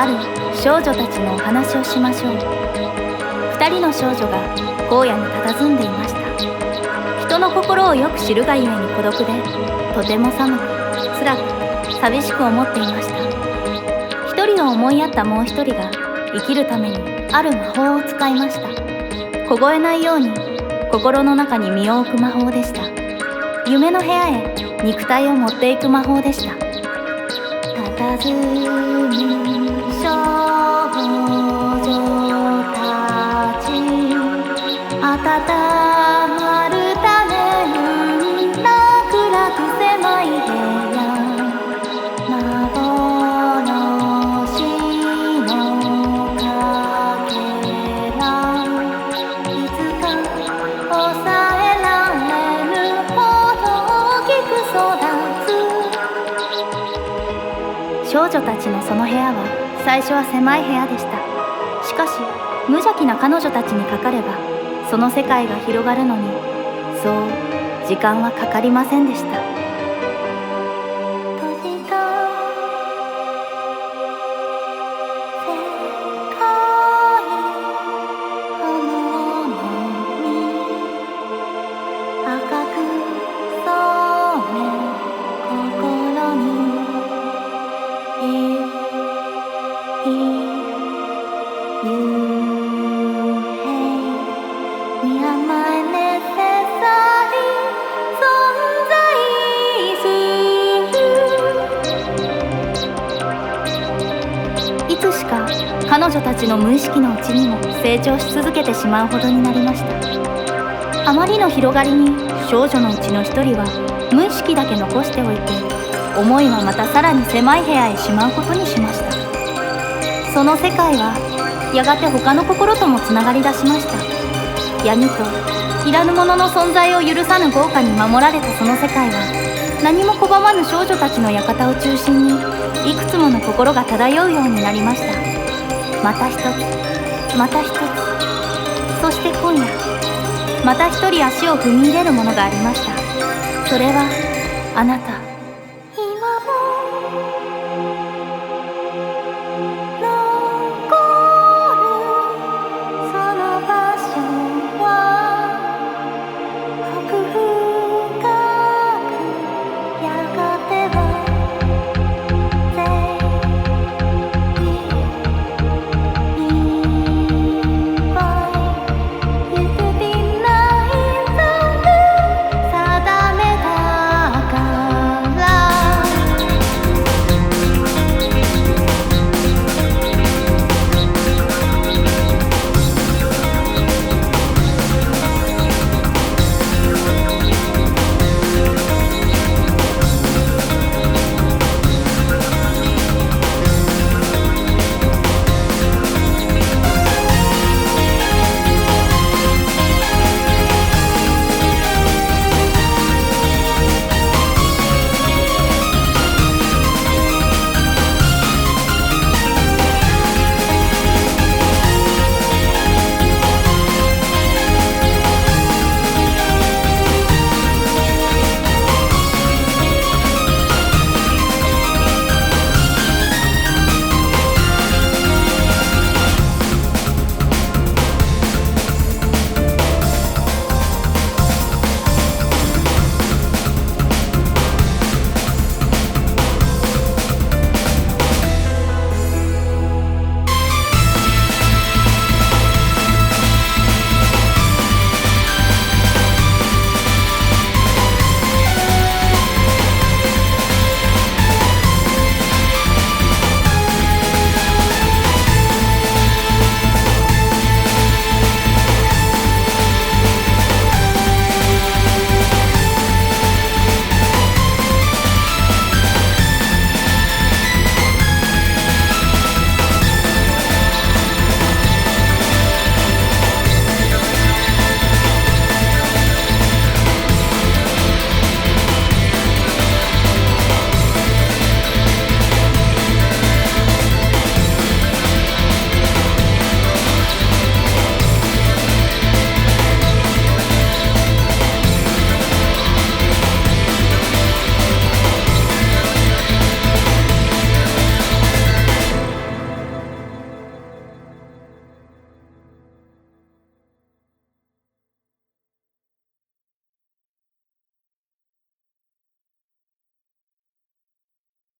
ある少女たちのお話をしましょう。2人の少女が荒野に佇んでいました。人の心をよく知るがゆえに孤独で、とても寒く、辛く、寂しく思っていました。一人を思いやったもう一人が生きるためにある魔法を使いました。凍えないように心の中に身を置く魔法でした。夢の部屋へ肉体を持っていく魔法でした。佇む少女たち、温まるために楽々狭い部屋、幻のかけら、いつか抑えられるほど大きく育つ。少女たちのその部屋は最初は狭い部屋でした。しかし無邪気な彼女たちにかかればその世界が広がるのにそう時間はかかりませんでした。閉じた世界ほのに赤く染め心にいつしか彼女たちの無意識のうちにも成長し続けてしまうほどになりました。あまりの広がりに少女のうちの一人は無意識だけ残しておいて、思いはまたさらに狭い部屋へしまうことにしました。その世界はやがて他の心ともつながり出しました。闇といらぬものの存在を許さぬ豪華に守られたその世界は、何も拒まぬ少女たちの館を中心にいくつもの心が漂うようになりました。また一つ、また一つ、そして今夜また一人足を踏み入れるものがありました。それはあなた。